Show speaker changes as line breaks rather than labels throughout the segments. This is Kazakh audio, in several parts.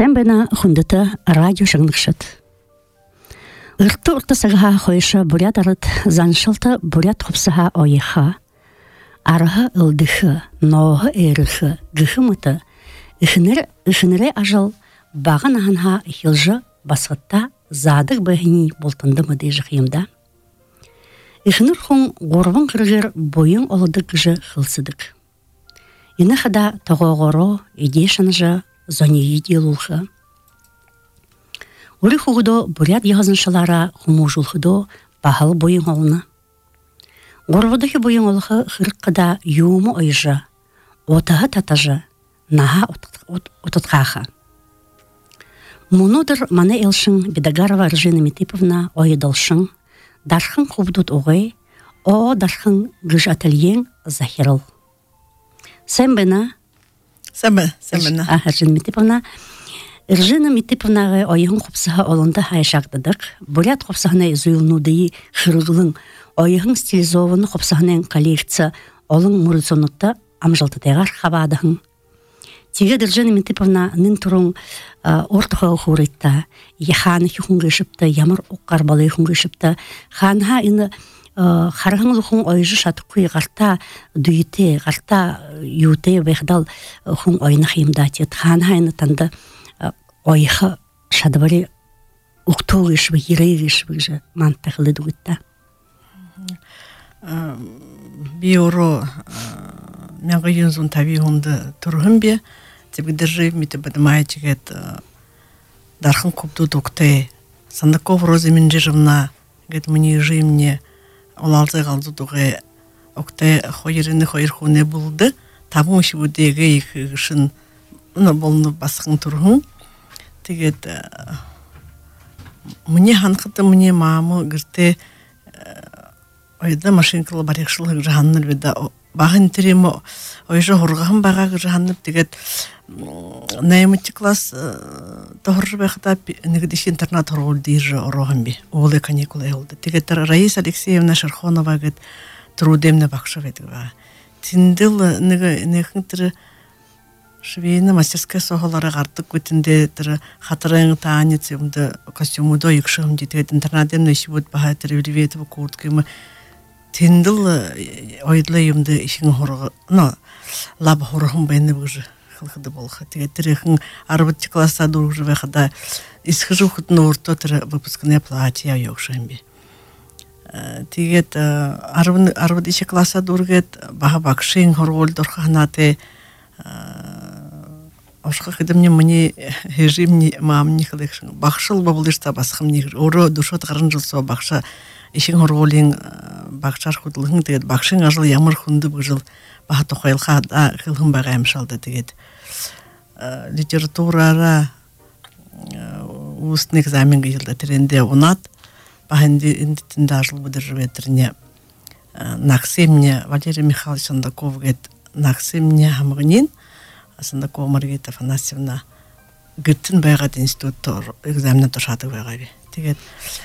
Сәмбена хундыта радио шагныкшат. Ыртты уртасыға қойыша бурят арыт заншылты бурят құпсыға ойыға, арығы ылдығы, ноғы әріғы, гүхімыты, үхінірі ажыл бағын ағынға хилжы басқытта задық бәйіні болтынды мұды жықйымда. Үхінір құн ғорбын қырғыр бойын олыдық жы қылсыдық. Ині қада тоғоғоро едешін жы зонеyi делулхы. Уры хугудо бурят ягызыншылара хумужулхыдо бағалы бойын олыны. Ғорвадығы бойын олығы хырыққыда юумы ойжы, отығы татажы, наға отытқаға. Мұнудыр маны елшін Бедагарова Ржина Митиповна ойыдылшын, дархын хубдут оғай, о дархын гыж ательен захирыл. Сәмбена
Сәмбена.
Ржина Митиповна. Ржина Митиповнаға ойығын құпсыға олынды хайшағдыдық. Бурят құпсығына зүйілнудыйы хырғылың ойығын стилизованы құпсығының коллекция олың мұрысонытты амжылтытайғар қабадығын. Теге Ржина Митиповна нын тұрың ортыға ұқырытта, еханы хүнгі шыпты, ямар ұққар балы хүнгі шыпты. Ханға ині Харғын лұхын ойжы шатық көй ғарта дүйіте, ғарта юте вәғдал хұн ойны қиымда тет. Ханға ині танды ойығы шадыбары ұқтуғы ішбі, ерейгі ішбі жа мантақылы дүгітті.
Би оро мәңгі ензун таби ғымды тұрғын бе, тебгідер жив миті бадымай чегет дархын көпті дұқтай. Сандаков розымен жырымна, гет мұне жимне олалзай қалды дұғай оқтай қойырыны қойырқуне болды. Табын үші өдегі екішін болыны басқын тұрғын. Тегет мұне ханқыты мұне мамы гірте ойда машинкалы барекшылығы жағанныр беді. Бағын теремі ойжы ғырғағын баға жағаннып тегет найымытчы класс тоғыржы бәқыда негідеші интернат ғырғыл дейіржі ұрығын бе. Олы каникулы олды. Тегет Раиса Алексеевна Шерхонова гет трудемне бақшы бәді баға. Тінділ нехін тірі швейна мастерская соғалары ғартық көтінде тірі қатырың таанец өмді костюмудо екшігім дейді. Интернатемне іші бұд баға тірі үліветі курткімі. Тінділ ойдылы өмді ішің ғырғы, лабы ғырғым бәйні бұғжы қылғыды болғы. Тіріғін арбытчы класса дұрғжы бәқыда ісқыжы ұқытын орта тірі выпускіне платия еуқшығын бе. Тегет арбыт іші класса дұрғет баға бақшың ғырғыл дұрғанаты Ошқа қыдымне мұне режимне мамын нехілікшін. Бақшыл бабылышта басқым нехір. Оры дұшот ғарын жылсо бақша ешің ғырғолың бақшар құдылығын дегет. Бақшың ажыл ямыр құнды бұл жыл баға тоқайлға да қылғын баға әмшалды дегет. Литературара ұстын экзаменгі жылда тіренде ұнат. Бағынды үндітінде ажыл бұдыр жөветіріне нақсемне Валерий Михайлович Сандаков гет нақсемне хамғынен Сандакова Маргарита Афанасьевна гүттін байғат институтты экзамене тұшады байға бе. Тегет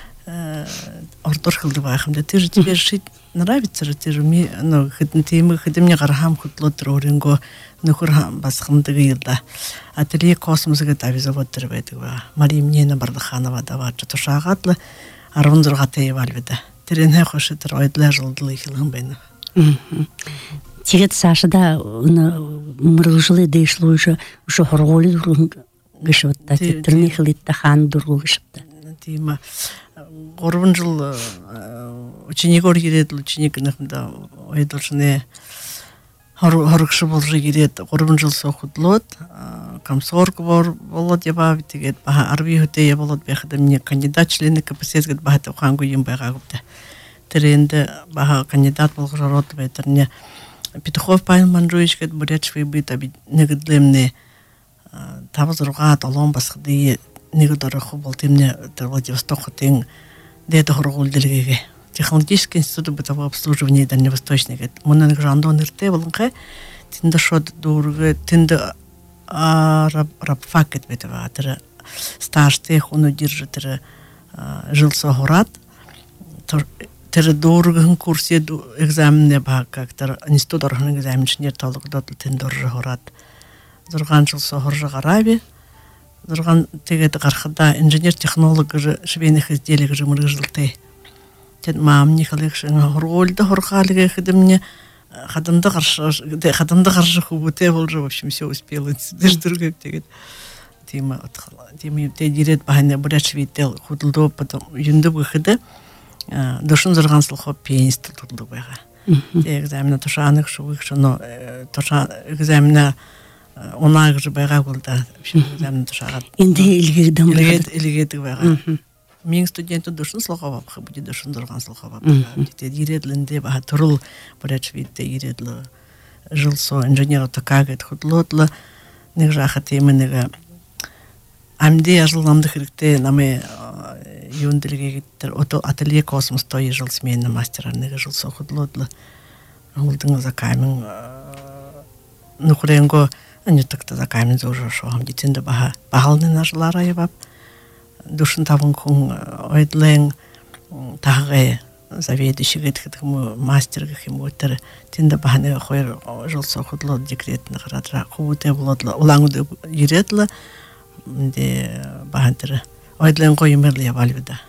ортор қылды байқымда. Тежі тебе жить нравится же, тежі ми хыдын темі хыдымне қархам құтлы орынго нүкір басқымдығы елда. Ателье космосыға тавизовод түрбейді байға. Мария Мнена Бардаханова да бар. Тұшағатлы арвынзырға тейіп албеді. Терене қошы тұр ойдылы жылдылы хилығын бәйні.
Тегет Сашада мұрғылы дейшлі уже ғырғолы дұрғын ғышыпта. Тіріне қылетті хан дұрғы ғышыпта.
Тема ғорбын жыл ученик ор кереді, ученик нәхімді ойдылшыне ғырғышы болжы кереді. Ғорбын жыл соқыдылыд, комсорг болуд ебабы тегет, баға арби хөтея болуд бәқіді мне кандидат члены КПСС-гет баға тұқан көйін байға көпті. Тіренді баға кандидат болғы жароты бәйтіріне Петухов Павел Манжуевич гет бурячвый быт аби негідлемне табыз ұрғат алон басқыды негідары құб болтемне Владивосток тең деді ғырғыл ділгеге. Технологический институт бытового обслуживания Дальневосточный гет. Мұнын жандон үрте болынға тінді шод дұрғы, тінді рабфак гет бетіва. Тірі стажтех оны держі тірі жыл соғырат. Тірі дұрғын курсе экзаменне баға, институт орғын экзамен шынер талығы дұтыл тінді ұржы ғырат. Зұрған жыл соғыржы ғараби, Зурган тэгээд гарахда инженер технолог швейных изделий мыргыжылтай. Тед маамни коллекшн хорголда хорхалыга хидимне хадамда гаршы хубуте болжу в общем все успела дырдыргып тэгээд тема те дирет бахане брачвител худылдо потом юнды выхода душын зурган слухо пианист турду байга. Экзамена тушанык шугык шуно туша экзамена онаг же байга болда. Экзамен тушагат.
Инде илгирдам
илгети байга. Мен студенты душын слухо бап буде душын зурган слухо бап. Те диретлинде баха турул брачвитте иредлы жылсо инженер такагет худлотлы нежаха теменеге амде ажылнамды хирикте наме юнделге гиттер ото ателье космос той жыл сменный мастерарныгы жыл сохудлодлы улдың закаймын нухренго они так-то закаймын зожо шоам дитинде баха багалны нажлара ебап душын табын кун ойдлен тагы заведующий гитхтму мастерга химотер тинде баханы хойр жыл сохудлод декретны харатра хубуте болодлы улаңды иретлы де бахантыр ойдлен коймерлы ябалбыда.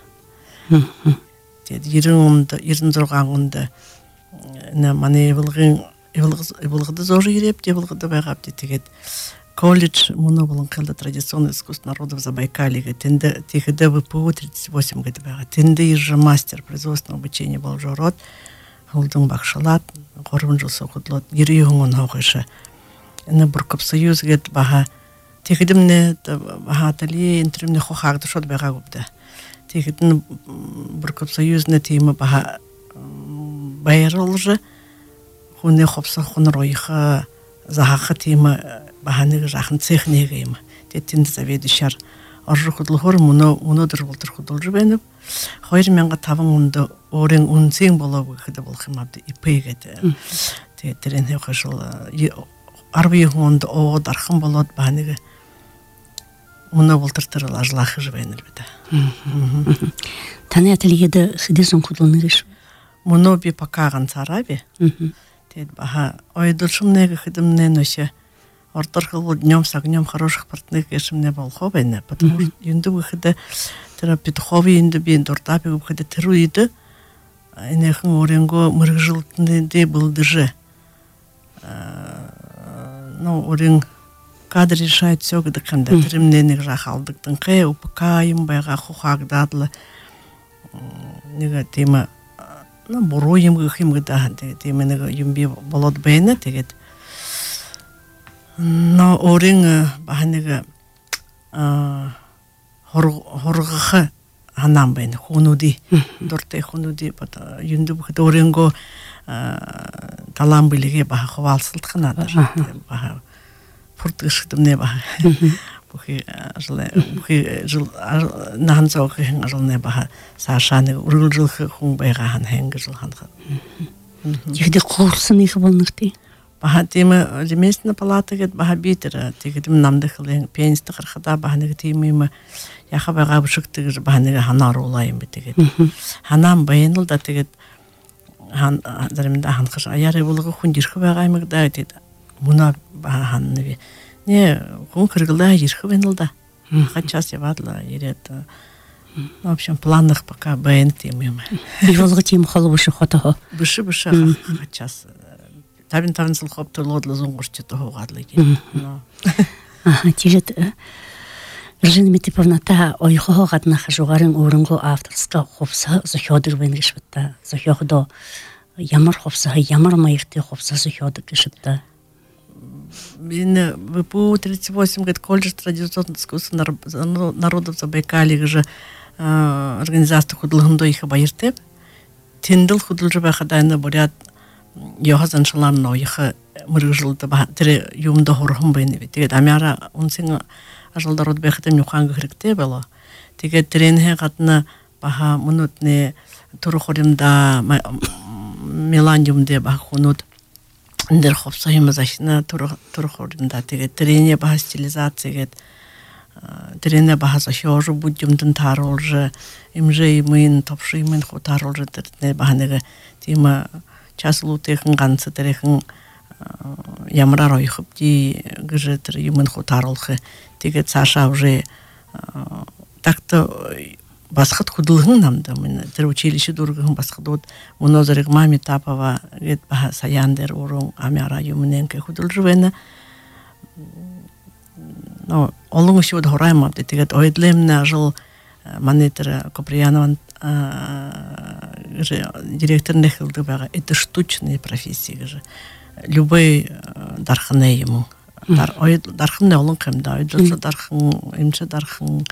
Дед ирин зургаңында на мане ивылгыды зожы иреп де ивылгыды байгап дегет колледж муну болон кылды традиционный искусств народов Забайкалья тенде тихиде ВПУ 38 гыды байга тенде иржа мастер производственного обучения болжорот улдың бакшалат горбун жыл сокудлот ири юңун хогышы эне буркап союз гет баха тихидимне бахатали интермне хохагды шот байга губда тихидин буркап союзне тема баха байролжы хуне хопса хунройха захаха тема баханы жахын цехнеге има тетин заведующар оржухудлхор муно дырбултыр худулжу бенеп хойр менга табыңында орен унсең болобу хыды болхымабды ипегете тетерен хошол арбы хунд о дархын болот баныгы муно бултыртыр лажлахы жбенел бита
таны ательеде хидесон худулныгыш
муно би покаган царабе тет баха ойдушумнеге хидимне ноше Ортархал днем с огнем хороших партнеров, если мне был хоббейна, потому что инду выхода терапевтхови инду бин дортапи выхода теруиды, и нехан оренго мыргжилтный был даже, ну орен кадр решает все, когда когда теремне не жахалдык тынкай упакаем байга хухак дадлы, нега тема, ну буруем гхим гда, тема нега юмби болот бейна тегет. Но орин баханега хоргах ханам бен хунуди дорте хунуди бата юнду бухт оринго талам билеге баха хвалсылтханадар баха фуртышдымне баха бухи жыл наханцог жылне баха сашаны ургыл хун байга хан хенгжил хан
Егде курсын их болныкты
баха тема ремесленная палата гет баха битер тегидим намдыхлын пенсты кырхада баханы тема яха бага бушыкты баханы ханар улайым битегет ханам байыныл да тегет хан заримда хан кыш аяры булгы хундирхы багаймык да дет муна баханны не кун кыргылда ирхы байыныл да хачас явадла ирет в общем планах пока байын тема
биволгы тем халыбышы хата
бышы хачас Табин слухоп турлодлы зунгурчы тоғадлы ген.
Тилет Ржина Митиповната ойхо гаднаха жугарын орынго авторска хопса зохёдыр бенгишбитта. Зохёдо ямар хопса ямар майыкты хопса зохёдыр гишбитта.
Мен ВПУ 38 год колледж традиционных искусств народов Забайкалья же организация худлыгындо их байыртып. Тендил худлжы бахадайны бурят Йохазан шалан нойха мырыжылды ба тире юмда хорхым бейни тэгээд амяра унсин ажалдарод бехтем юханга хрикте бала тэгээд тренhe гатна баха мунутне турхоримда меландиумде бахунут индер хопсайма зашна турхоримда тэгээд трене баха стилизацияget трене баха зашожу буддюмдын таролжы имже имын топшимын хотаролжы тетне баханега тима Частлутехан ганцы терехан ямрар ойхып ди гыжетер юмын хотарылхы тегет Саша уже так-то басқыт худылғың намды. Мен тір училище дұрғығын басқыт от. Мұнозарық мами тапава гет баха саяндер орын амяра юмненке худыл жывені. Но олың үші өді хораймапты. Тегет ойдлемна жыл манетер Коприянован директорный хылды бага. Это штучные профессии. Любой дархане ему. Дархымне олың кемда. Ойдылшы дархын, имші дархын,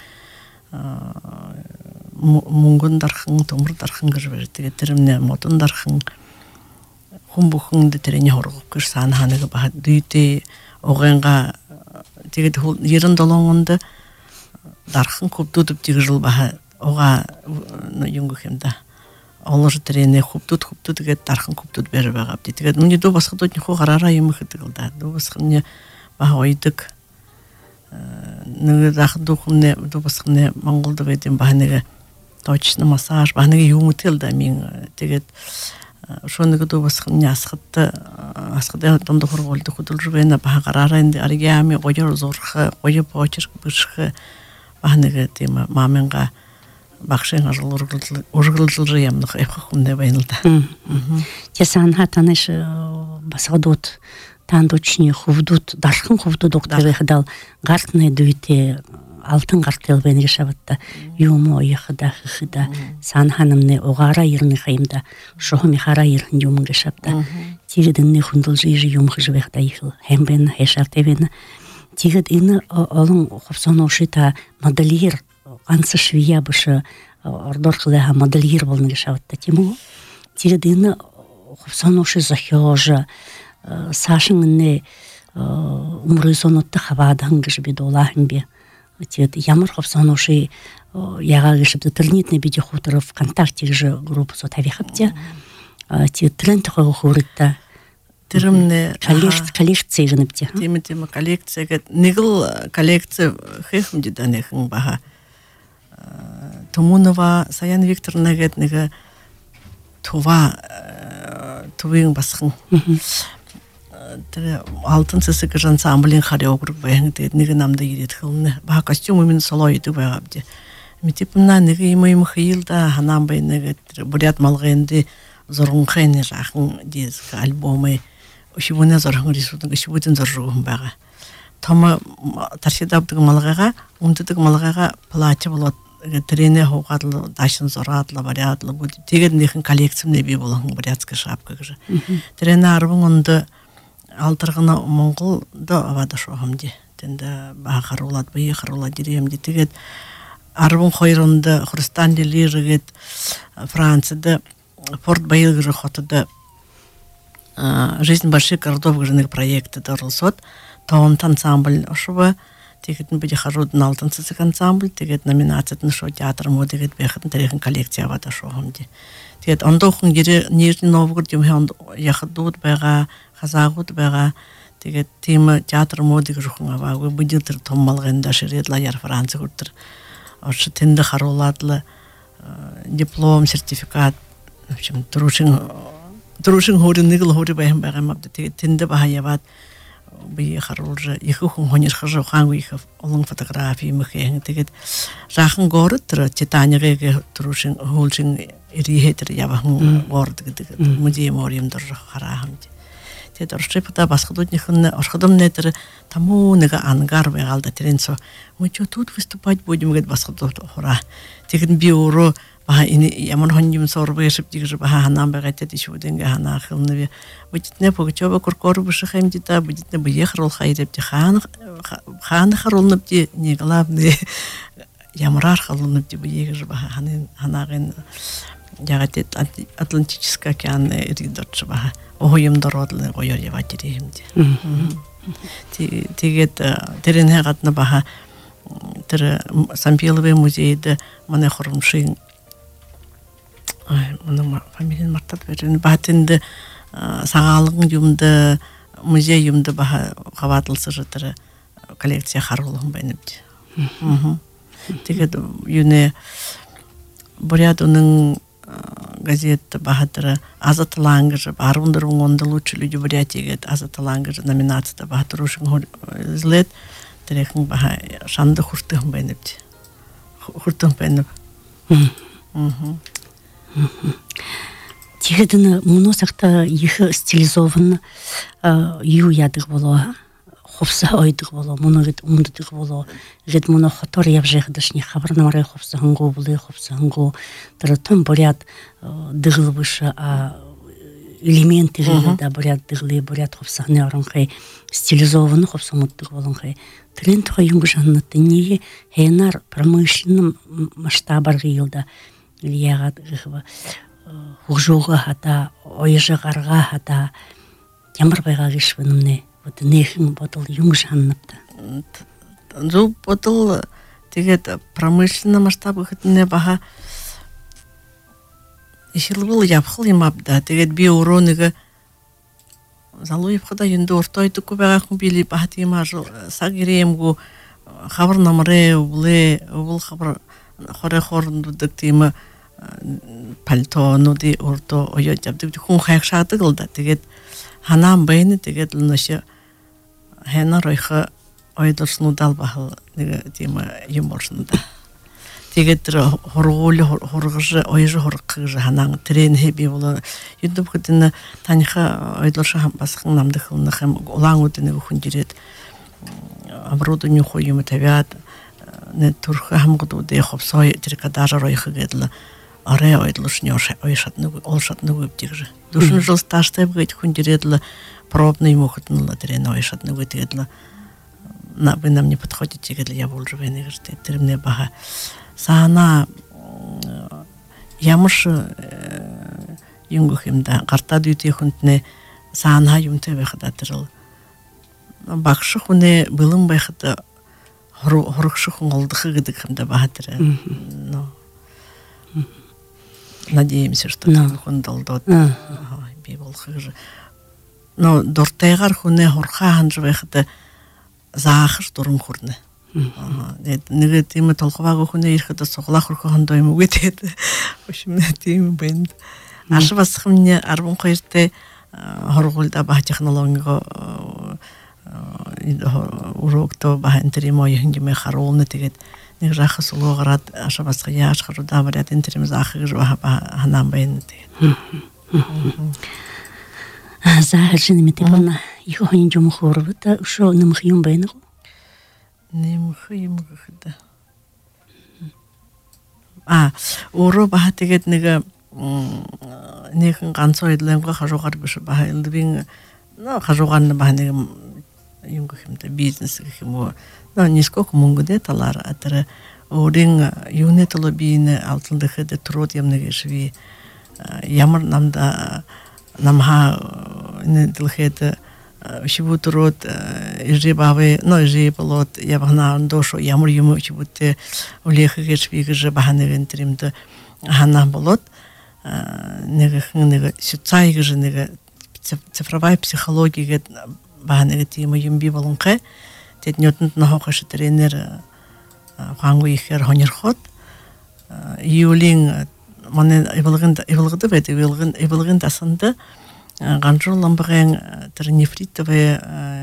мунгун дархын, томыр дархын кыжы берді. Теремне мотун дархын, хумбухынды терене хорғып кыш санханыгы баха дүйте оғанға тегет ерін долоңынды дархын құптудып тегі жыл баха оға юңгы хемда. Олар терене құптуд гет дархын құптуд бері бағап. Тегет мұнде до басқы дотын ху қарара емі хытығылда. До басқыне баха ойдық. Нығы дақы дұқымне, до басқыне маңғылдық еден баха неге точно массаж, баха неге юмы телда мен тегет шоныгы до басқыне асқыда домды құрғолды құдыл жүргені баха қарара енді оригами, қойыр зорқы, қойыр почерк, бұшқы баха неге тема маменға бақшен ұрғылдылжы емнық эпқа құмне байнылда.
Тесан хатаныш басқадот тандучни хувдут дархын хувду доктор хадал гартны дуйте алтын гартел бен решаватта юмо яхда хыда сан ханымны огара ирны хайымда шохми хара ирн юм решапта тигединни хундулжи юм хыжвехта ихл хембен хешартевен тигед ины олон хопсон ошита модельер ансы швия бышы ордорхлеха модельер болны решаватта тиму тигед ины хопсон оши захёжа Сашыңны умрызонутты хавадан гыш бидолахын бе. Тет ямар хопсан оши яга гыш интернетный биде хуторов ВКонтакте же группу сотавихапте. Тет тренд хуритта.
Тиремне
коллекция гыныпте.
Тема коллекция гет нигыл коллекция хехм диданехын баха. Тумунова Саян Викторовна гет неге това тувың басқын. Алтын сысықы жансамблин хореограф баян дед неге намда ерет хылны ба костюмы мен солой иду байгабди митипна неге имайм хыйлда ханам бай неге бурят малгенди зоргун хайны жахын диск альбомы ушибуна зоргун рисудын ушибудын зоржугун бага тома таршидабдык малгага умдыдык малгага платье болот трене хогадлы дашын зорадлы барядлы бу деген нехин коллекциямне би болгон бурятская шапка же трене арбын онды алтырғына моңғыл да авада шоғымде. Тенді баға қарулад, бүйе қарулад деремде. Тегет арбын қойрынды, Христан делирігет, Францияда, Порт Байылгыры хотыды, Жизнь больших городов гырынық проекты дұрылсот, тоғын ансамбль ошыба, тегетін бүде қарудың алтын сызық ансамбль, тегет номинациятын шо театр моды дегет бәхетін тарихын коллекция авада шоғымде. Тегет онда оқын кері Нижний Новгород демхен яқыдуыд байға, Хазагут бага тегет тема театр моды жухунга бага будилтер томмалганда шередла яр Франция гуртер ош тенде хароладлы диплом сертификат в общем трушин хоринигл хори баем бага мабда тегет тенде бага яват би харолжа ихун хонир хажо хангу их олон фотографии мхен тегет жахын горытер титаниге трушин холжин ирихетер явахын горд гэдэг музей морием дор харахамди тед оршепта басходотнихны орходом нетер тому нега ангар байгалда тренсо мы что тут выступать будем говорит басходот хора тегин биуро ба ини ямар хонжим сорбешип дигже ба ханам байгатет ишо денге хана хылны битне погчоба куркор бушхем дита битне бияхрол хайреп ти хан харолнып ти не главный ямрар халунып ти биегже ба ханаген ягатет Атлантический океан ридотч ба ойым дородлы ойор яватиремди тегет терене гатна баха тер Сампеловый музейде мане хормшин мана фамилиян мартат берен батинде сагалыгын юмды музей юмды баха хаватылсы жытыры коллекция харулын бенипти тегет юне бурятының газетті бахатыры азатылаңгыжы барундырың онда лучше люди бурятиге азатылаңгыжы номинацияда бахатырушың злет Терехин баха шанды хуртым байнып. Хуртым байнып.
Тигеден муну сакта их стилизован ю ядык боло. Хопса ойдык боло, муну гет умдык боло. Гет муну хатор явжехдашни хабарнамары хопса хангу булы хопса хангу. Таратам бурят дыглыбыша элементы да бурят дыглы бурят хопса хны оранхай стилизован хопса муттык болонхай. Тренд хой юнгжанны тыни хенар промышленным масштабар гылда лиягат гыва. Хужуга хата, ойжыгарға хата, ямар байға кешвенімне, вот нехін ботыл юңжанныпты.
Жу ботыл тегет промышленный масштабы хытыне баха ишил был япхыл имапда, тегет би уроныгы залу епхыда енді ортойды көбеға күмбелі баха тема жыл сагиреемгу хабар намыре бұл хабар хоре хорындудық тема пальто ди орто ойот жабдык хүн хайхшаады кылда тэгээд ханам байны тэгээд лнаше хена ройха ойдорснудал бахал нэг тийм юморснуда тэгээд хоргуул хоргож ойжо хоргож ханан трен хэби боло юдып хөтөн таниха ойдорша басхан намдах хам улаангууд нэг хүн жирээд оборудование хоюм тавиад не турха хамгууд хопсой тэркадара ройха гэдла аре ойдлушни ойшатны олшатны көптегже. Душын жыл стажтай бгайт хүндередла пробный мохотнула трена ойшатны көтегедла. Вы нам не подходите, гэдла я волжу венегерте. Термне баха. Саана ямыш юнгухимда карта дүйте хүнтне саана юмте вехдатырыл. Бакшы хуне былым байхыта хорукшы хунголдыхы гыдык хымда бахатыры. Надеемся, что он дал дот. Библ хыжы. Но дортайгар хуне хорха ханжвехте заахыр дурун хурны. Неге тиме толквага хуне ирхте соглах хорха хандойму гетет. Ошимне тиме бенд. Ашвасхымне арбун койрте хоргулда ба технологиго урокто ба интеримо янгиме харолны тегет. Нэг жахас улугараад ашабасга яаш харуда барят интерим заахыг ханан байна тэгээд. Заахын мэтэгна их хон юм хорвта шо нэмх юм байна. Нэмх юм гэхэд. Уроо ба тэгээд нэг нэгэн ганц ойлонго хажуугаар биш ба элдвин хажуугаар ба нэг юм гэмтэй бизнес гэх юм уу. Нисколько мөнгөдөө талаар атар өөрийн юунет лобийн алтандах дэ труд ямнэг шви ямар намда намха нэдлхэд шивутрод ижибаве ижиболот явгнаан дошо ямар юм чибүтэ улехэг шви гэж баханэг энтримд хана болот нэг социаль гэж нэг цифровая психология гэд баханэг тийм юм би болонхэ Тэд нютонд нохош тренер хангу ихэр хонерхот юлин мане эвлгэнда бэт эвлгэн тасанда ганжулан бгэн тренифритовые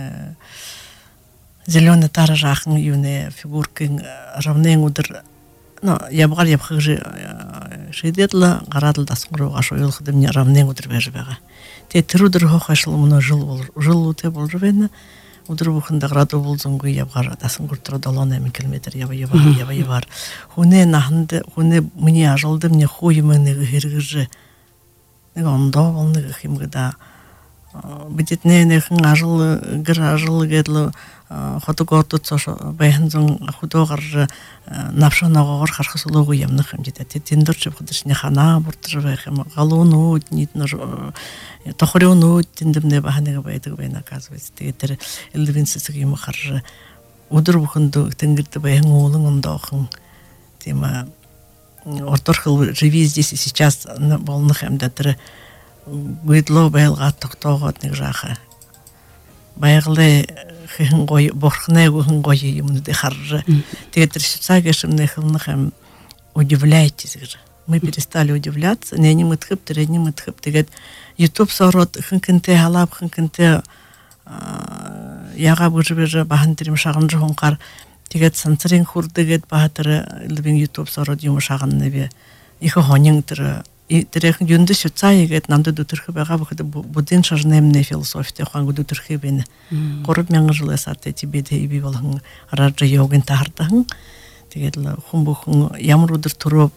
зелёный таражахын юне фигуркин равнен удыр ябгар ябхыжы шедетла гарадыл дасмруга шойлхдым не равнен удыр бежбега те трудыр хохашлы муна жыл уте болжбена Удыр бухында граду болзонгу ябгар тасын куртро долона километр ява хуне нахынды хуне мне ажылды мне хуймыны гыргыжы нэг ондо болны химгда битетне нехин ажыл гэдло хотогото цошо бэхэнзон худогар навшанагоор хархасулуугу ямнах хэмжитэ тэндэрч хөдөшний хана буртрэх юм галуунууд нийтнэр тохорионууд тэндэмнэ баханыг байдаг байна оказывается тэр элвинсэсэг юм хар өдөр бүхэнд тэнгэрд баян уулан ондоохон тийм орторхол живи здесь и сейчас болных хэмдэ тэр гүйдло байлгаад тогтоогоод нэг жааха баяглаа хэн гой борхнэг хэн гой юм дэ хар тэгээд социальный хэм удивляйтесь гэж мы перестали удивляться не мы тхэп тэгээд YouTube сорот хэнкэнтэй халаав хэнкэнтэй яга бужбеже бахан тирим шагын жонкар тигет санцрин хурдыгет баатыры илбин YouTube сород юм шагын небе ихо хонин тыр Тэрэх юнды шуцаайгээд намд дүтэрхэ байгаа боход будын шарнэмнэ философитэй хаан дүтэрхэ бэн 3000 жилээс арт тибет би болгон аража йогын таардан тэгээд хүн бүхэн ямар өдөр төрөв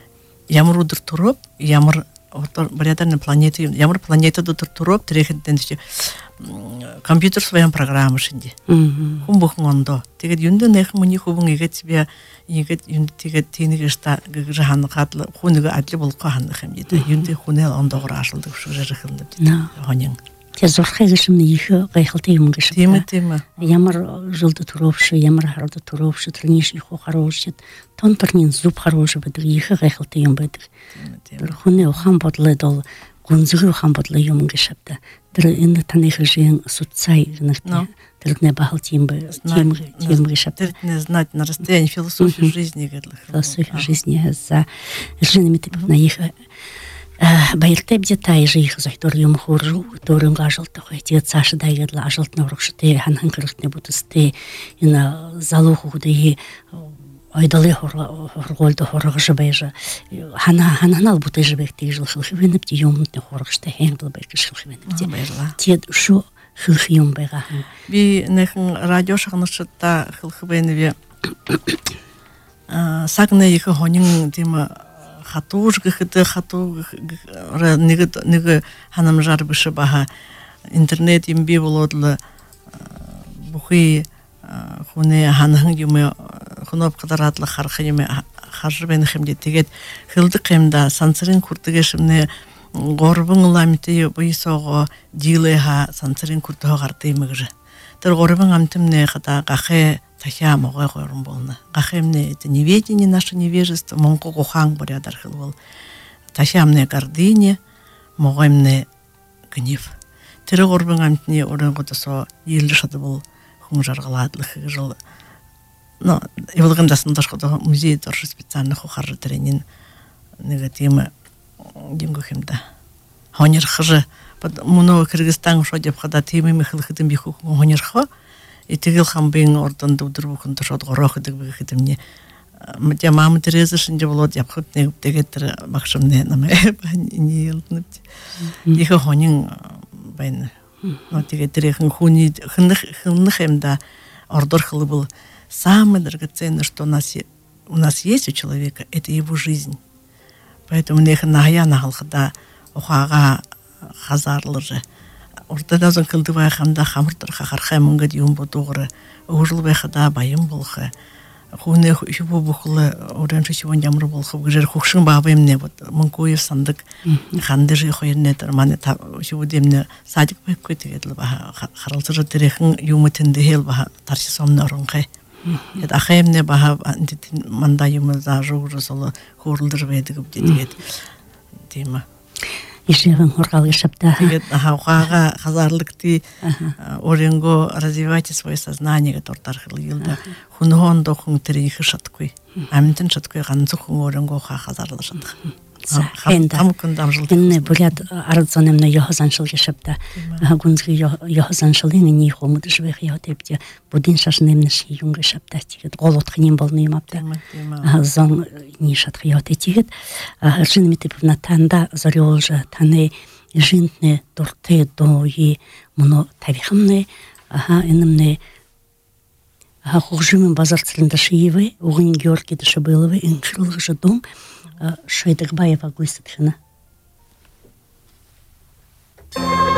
ямар барядан планет ямар планетад өдөр төрөв тэрэхэдэн чи компьютер своём программа шинди хүн бүхэн ондоо тэгээд юнды нэх мөний хөвөн игээд би игээд юнд тэгээд тэнэг ста гэрхан гадл хүнэг адли болгоо ханах юм дий юнды хүнээ ондоогоор ашилдаг шүү жарах юм дий хонин
тэр зурхай гişмний их гайхалтай юм гэж
тийм
ямар жылды төрөвш ямар харууд төрөвш тэрнийш их харууш тонторнын зүб харууш байдаг их гайхалтай юм байдаг тэр хүнээ ухан бодлоод бол гүнзгий ухан бодлоо юм гэж шавда тэр энэ таны хэшийн суцай гэнэт тэрний бахалт юм бэ тем гэж шавда
не знать на расстоянии философию жизни гэдэг
философия жизни за жинэмит на их баяртай бдетай их зайтор юм хуру төрөн гажалтах тэгээд цааш дайгад ажалтны урагштай ханхан хэрэгтний бүтстэй энэ залуух хүдээ айдалы хорголд хоргош байж хананал бүтэж бэгтэй жил хөвөнөд юмд хоргоштой хэнгэл байж хөвөнөд тэгээд шу хөх юм байгаа
би нэхэн радио шагнашта хөвөнөв сагна их хонин тийм хатууж гэхэд хатуу нэг ханамжаар биш баха интернет юм би болоод л бүхий хүнээ ханхан юм хоноб кадараадлах харах юм харж байна хэмдэ тэгээд хилдэг юмда сансрын хүрдэгэ шимнэ горбон ламти буйсоо дилеха сансрын хүрдөө гарды юм гэж тэр горбон амтэмнэ хата гахэ тахя могой горон болно гахэмнэ это неведение наше невежество монгол гухан борядар хилвол тахямнэ гордыня могоймнэ гнев тэр горбон амтны өрөнгөдсо илшад бол хүн жаргалаадлах жил но еволгандасан дашхото музей дорш специальных ухар тренин нэг тийм хэмда хонирхж муно Кыргызстан шодеп хада тийм юм хэлхэдэм би хонирхо и тэгэл хамбин ордон өдөр бүхэн тушод горохдаг гэхэд мне матя мама Тереза шинж болоод явхад нэг тэгээд багшмны намайг не ялднэ их хонин байна но тэгээд тэрхэн хүний хэнэх юмда ордор хлыбыл самое драгоценное что у нас есть у человека это его жизнь поэтому нэх ная нахалхда ухага хазарлы ортада зон кылды байхамда хамыртыр хахархай мөнгөд юм бодугыр өжил байхада байым болхы хүнэ хүбу бухлы оранж шивон ямар болхы гэр хөгшин баабым не вот мөнгөев сандык хандыр хойрнэ тэр маны шивудемне садик байхгүй тэгээд харалцыр тэрхэн юм тэндэ хэл ба тарши сомны оронхай это ахэмне ба манда юм заажуурсол хуурлдэр байдаг гэдэг тийм
ишевэн хоргалгы шапта
тэгээд хавхага хазарлыкты оренго развивайте свое сознание которое хилда хунхон дохун тэрих шаткуй амтэн шаткуй ганцхан оренго хазарлы шатх хамкын дамжыл
энэ бурят арцонемна яхазаншыл шапта гунзги яхазаншылын ни хомудж бэх ятепте будин шашнемнш юнга шапта тэгээд гол утхын болны юм апта зон ни шатх яте тэгээд жинмите пнатанда зорёлжа таны жинтне дурте дои муно тарихымны энэмне хохжумен базарцлында шиевы угын георгий дашабыловы иншылгы дом Шойдагбаева Гуйсатхина.